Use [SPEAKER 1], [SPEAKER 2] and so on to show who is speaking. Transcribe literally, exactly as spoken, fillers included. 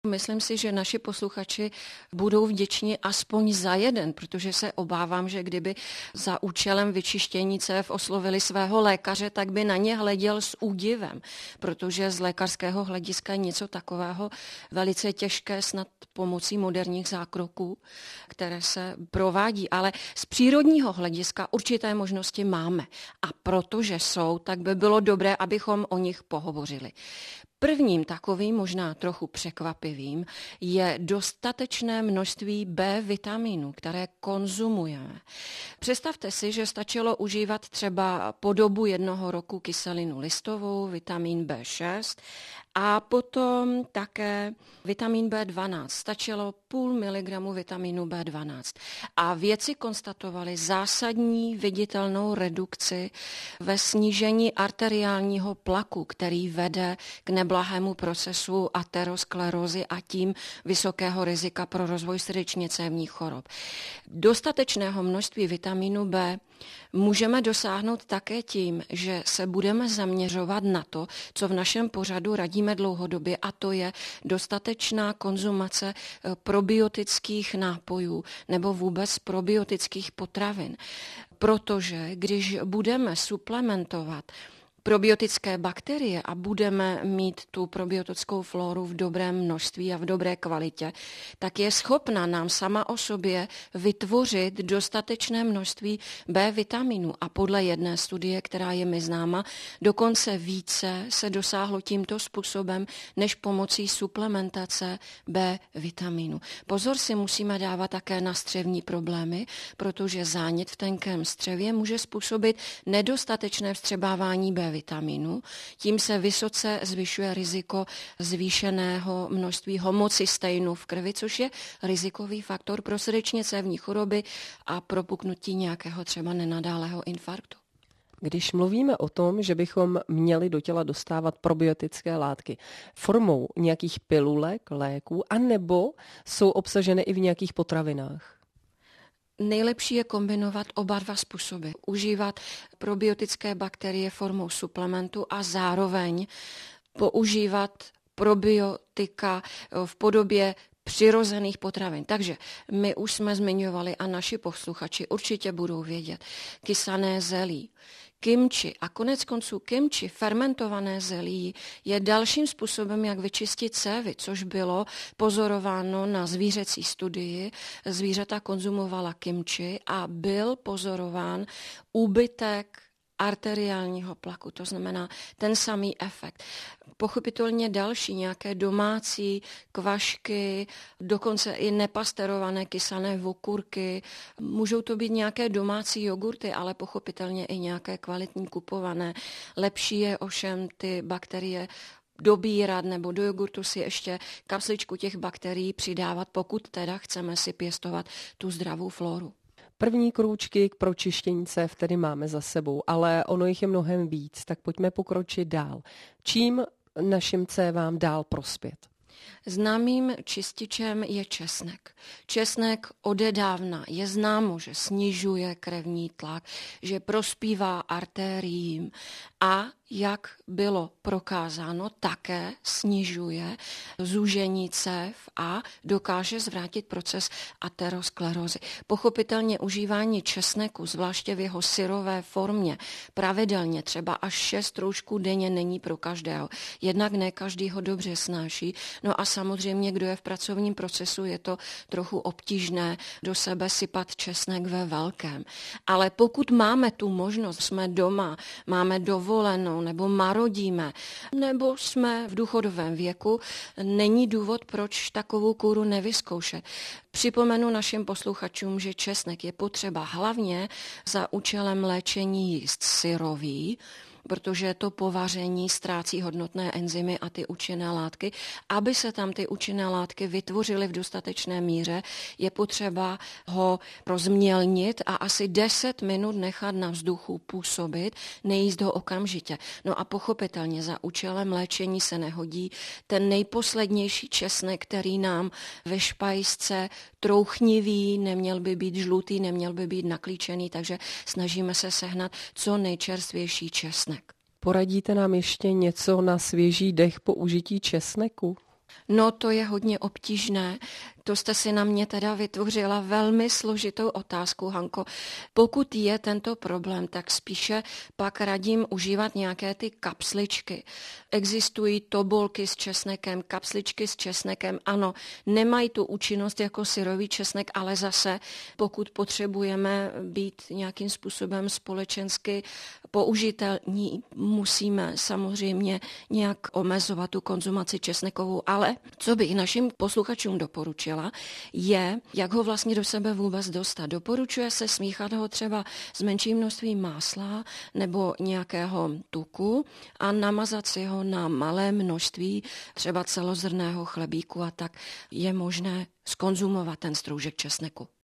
[SPEAKER 1] Myslím si, že naši posluchači budou vděční aspoň za jeden, protože se obávám, že kdyby za účelem vyčištění cév oslovili svého lékaře, tak by na ně hleděl s údivem, protože z lékařského hlediska něco takového velice těžké snad pomocí moderních zákroků, které se provádí. Ale z přírodního hlediska určité možnosti máme. A protože jsou, tak by bylo dobré, abychom o nich pohovořili. Prvním takovým, možná trochu překvapivým, je dostatečné množství B vitamínu, které konzumujeme. Představte si, že stačilo užívat třeba po dobu jednoho roku kyselinu listovou, vitamin B šest a potom také vitamin B dvanáct. Stačilo půl miligramu vitaminu B dvanáct. A vědci konstatovali zásadní viditelnou redukci ve snížení arteriálního tlaku, který vede k neblahému procesu aterosklerózy a tím vysokého rizika pro rozvoj srdečně-cévních chorob. Dostatečného množství vitaminu B můžeme dosáhnout také tím, že se budeme zaměřovat na to, co v našem pořadu radíme dlouhodobě, a to je dostatečná konzumace probiotických nápojů nebo vůbec probiotických potravin. Protože když budeme suplementovat probiotické bakterie a budeme mít tu probiotickou flóru v dobrém množství a v dobré kvalitě, tak je schopna nám sama o sobě vytvořit dostatečné množství B vitaminu. A podle jedné studie, která je mi známa, dokonce více se dosáhlo tímto způsobem, než pomocí suplementace B vitaminu. Pozor si musíme dávat také na střevní problémy, protože zánět v tenkém střevě může způsobit nedostatečné vstřebávání B vitaminu. Tím se vysoce zvyšuje riziko zvýšeného množství homocysteinu v krvi, což je rizikový faktor pro srdečně-cévní choroby a propuknutí nějakého třeba nenadálého infarktu.
[SPEAKER 2] Když mluvíme o tom, že bychom měli do těla dostávat probiotické látky formou nějakých pilulek, léků, anebo jsou obsaženy i v nějakých potravinách?
[SPEAKER 1] Nejlepší je kombinovat oba dva způsoby. Užívat probiotické bakterie formou suplementu a zároveň používat probiotika v podobě přirozených potravin. Takže my už jsme zmiňovali a naši posluchači určitě budou vědět. Kysané zelí, kimči a konec konců kimči, fermentované zelí, je dalším způsobem, jak vyčistit cévy, což bylo pozorováno na zvířecí studii. Zvířata konzumovala kimči a byl pozorován úbytek arteriálního tlaku, to znamená ten samý efekt. Pochopitelně další nějaké domácí kvašky, dokonce i nepasterované kysané okurky, můžou to být nějaké domácí jogurty, ale pochopitelně i nějaké kvalitní kupované. Lepší je ovšem ty bakterie dobírat nebo do jogurtu si ještě kapsličku těch bakterií přidávat, pokud teda chceme si pěstovat tu zdravou flóru.
[SPEAKER 2] První krůčky k pročištění cév tedy máme za sebou, ale ono jich je mnohem víc, tak pojďme pokročit dál. Čím našim cévám dál prospět?
[SPEAKER 1] Známým čističem je česnek. Česnek odedávna je známo, že snižuje krevní tlak, že prospívá artériím a jak bylo prokázáno, také snižuje zúžení cév a dokáže zvrátit proces aterosklerózy. Pochopitelně užívání česneku, zvláště v jeho syrové formě, pravidelně třeba až šest troušků denně není pro každého. Jednak ne každý ho dobře snáší, no a samozřejmě, kdo je v pracovním procesu, je to trochu obtížné do sebe sypat česnek ve velkém. Ale pokud máme tu možnost, jsme doma, máme dovolenou, nebo marodíme, nebo jsme v důchodovém věku, není důvod, proč takovou kůru nevyzkoušet. Připomenu našim posluchačům, že česnek je potřeba hlavně za účelem léčení jíst syrový, protože to po vaření ztrácí hodnotné enzymy a ty účinné látky. Aby se tam ty účinné látky vytvořily v dostatečné míře, je potřeba ho rozmělnit a asi deset minut nechat na vzduchu působit, nejíst ho okamžitě. No a pochopitelně za účelem léčení se nehodí ten nejposlednější česnek, který nám ve špajsce trouchnivý, neměl by být žlutý, neměl by být naklíčený, takže snažíme se sehnat co nejčerstvější česnek.
[SPEAKER 2] Poradíte nám ještě něco na svěží dech po užití česneku?
[SPEAKER 1] No to je hodně obtížné. To jste si na mě teda vytvořila velmi složitou otázku, Hanko. Pokud je tento problém, tak spíše pak radím užívat nějaké ty kapsličky. Existují tobolky s česnekem, kapsličky s česnekem. Ano, nemají tu účinnost jako syrový česnek, ale zase pokud potřebujeme být nějakým způsobem společensky použitelní, musíme samozřejmě nějak omezovat tu konzumaci česnekovou. Ale co bych našim posluchačům doporučila, je, jak ho vlastně do sebe vůbec dostat. Doporučuje se smíchat ho třeba s menším množstvím másla nebo nějakého tuku a namazat si ho na malé množství třeba celozrnného chlebíku a tak je možné zkonzumovat ten stroužek česneku.